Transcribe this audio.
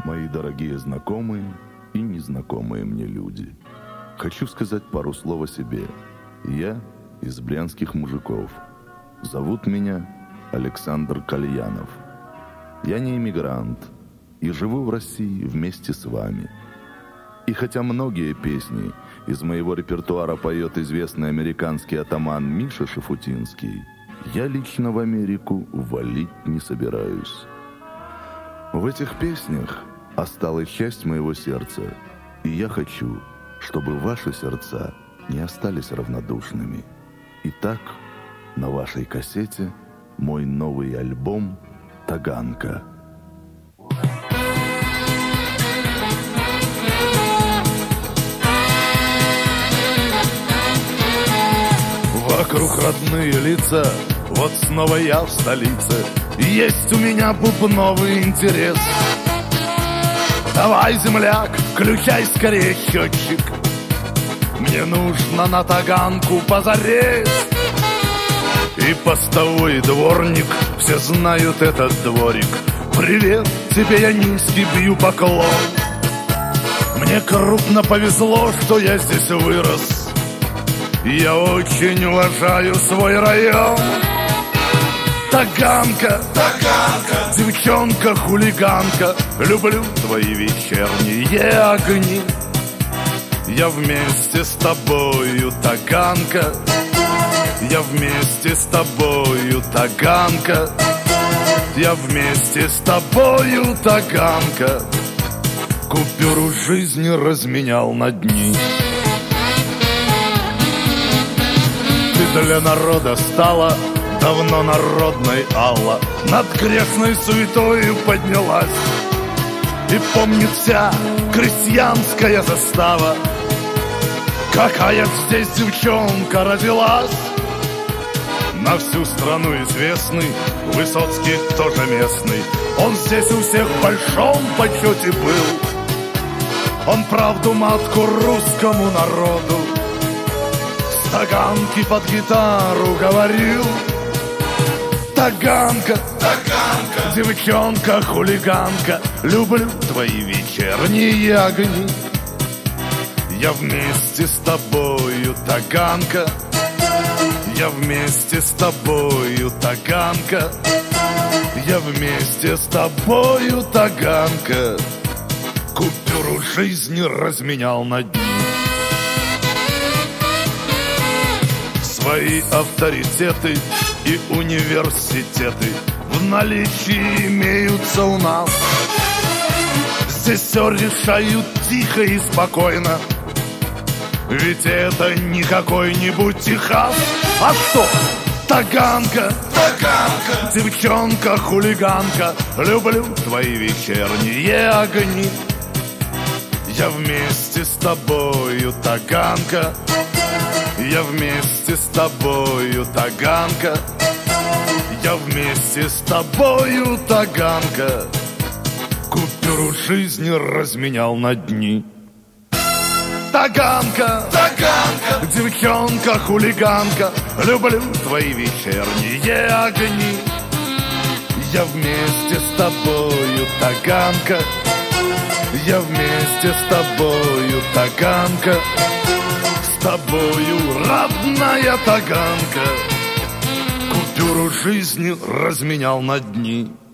мои дорогие знакомые и незнакомые мне люди. Хочу сказать пару слов о себе. Я из брянских мужиков. Зовут меня Александр Кальянов. Я не иммигрант и живу в России вместе с вами. И хотя многие песни из моего репертуара поет известный американский атаман Миша Шафутинский, я лично в Америку валить не собираюсь. В этих песнях осталась часть моего сердца, и я хочу, чтобы ваши сердца не остались равнодушными. Итак, на вашей кассете мой новый альбом «Таганка». Вокруг родные лица, вот снова я в столице. Есть у меня бубновый интерес. Давай, земляк, включай скорее счетчик. Мне нужно на Таганку позарез. И постовой дворник, все знают этот дворик. Привет, тебе я низкий бью поклон. Мне крупно повезло, что я здесь вырос. Я очень уважаю свой район. Таганка, Таганка, девчонка-хулиганка, люблю твои вечерние огни. Я вместе с тобою, Таганка. Я вместе с тобою, Таганка. Я вместе с тобою, Таганка. Купюру жизни разменял на дни. Ты для народа стала давно народной, Алла, над грешной суетою поднялась. И помнит вся крестьянская застава, какая здесь девчонка родилась. На всю страну известный Высоцкий тоже местный. Он здесь у всех в большом почете был. Он правду матку русскому народу с Таганки под гитару говорил. Таганка, Таганка, девчонка-хулиганка, люблю твои вечерние огни. Я вместе с тобою, Таганка. Я вместе с тобою, Таганка. Я вместе с тобою, Таганка. Купюру жизни разменял на дни. Свои авторитеты и университеты в наличии имеются у нас. Здесь все решают тихо и спокойно, ведь это не какой-нибудь Техас. А что? Таганка, Таганка, девчонка-хулиганка, люблю твои вечерние огни. Я вместе с тобою, Таганка. Я вместе с тобою, Таганка. Я вместе с тобою, Таганка. Купюру жизни разменял на дни. Таганка, Таганка, девчонка-хулиганка, люблю твои вечерние огни. Я вместе с тобою, Таганка. Я вместе с тобою, Таганка. С тобою, родная Таганка. Купюру жизни разменял на дни.